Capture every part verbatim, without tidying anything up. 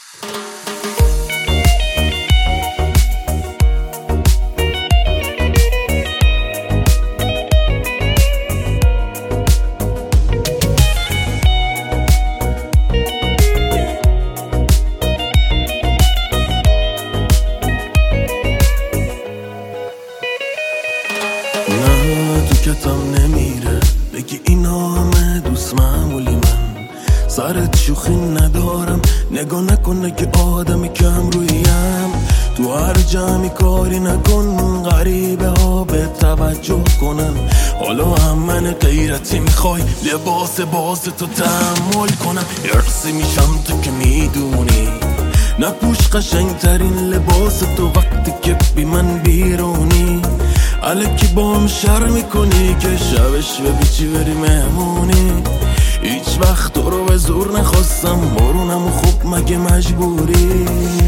کتم نمیره بگی اینا همه دوست معمولی من سرت شوخی ندارم نگاه نکنه که آدم کم رویم تو هر جمعی کاری نکن غریبه ها به توجه کنن حالا هم من غیرتی میخوای لباس باز تو تحمل کنم ارسی میشم تو که میدونی نپوش قشنگ ترین لباس تو وقتی که بی من بیرونی الکی با هم شر میکنی که شبش به بیچی بری مهمونی هیچ وقت تو رو به زور نخواستم بارونم و خوب مگه مجبوری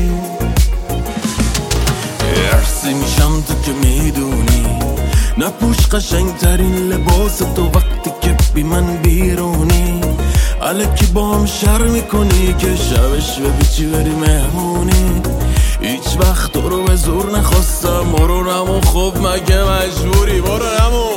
ارسی میشم تو که میدونی نپوش قشنگ ترین لباس تو وقتی که بی من بیرونی الکی با هم شر میکنی که شبش به بیچی بری مهمونی هیچ وقت تو رو به زور نخواستم برو نمو خب مگه مجبوری برو نمو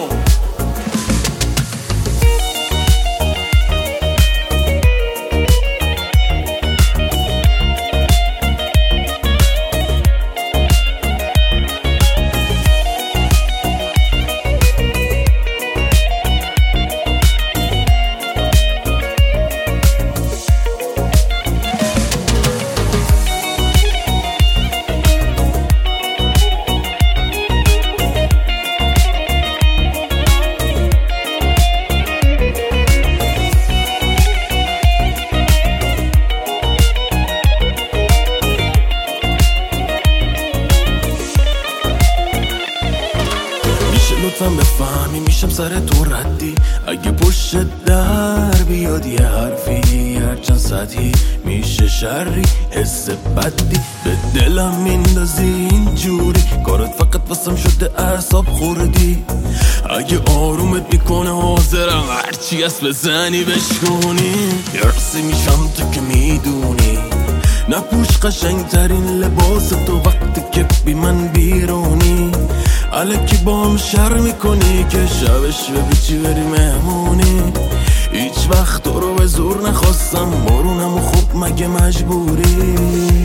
لطفاً بفهمی میشم سر تو ردی اگه پشت در بیاد یه حرفی هرچند سطحی میشه شری حس بدی به دلم میندازی اینجوری کارت فقط واسم شده اعصاب خوردی اگه آرومت میکنه حاضرم هرچی هست بزنی بشکنی ارسی میشم تو که میدونی نپوش قشنگ ترین لباس تو وقتی که بی من بیرونی الکی با هم شر میکنی که شبش به بیچی بری مهمونی هیچ وقت تو رو به زور نخواستم بارونم و خوب مگه مجبوری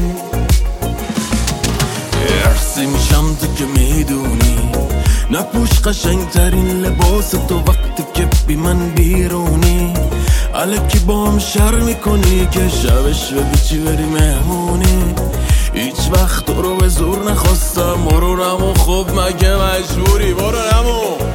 ارسی میشم تو که میدونی نپوش قشنگ ترین لباس تو وقتی که بی من بیرونی الکی با هم شر میکنی که شبش به بیچی بری مهمونی هیچ وقت تو رو به زور نخواستم برو نمو خب مگه مجبوری برو نمو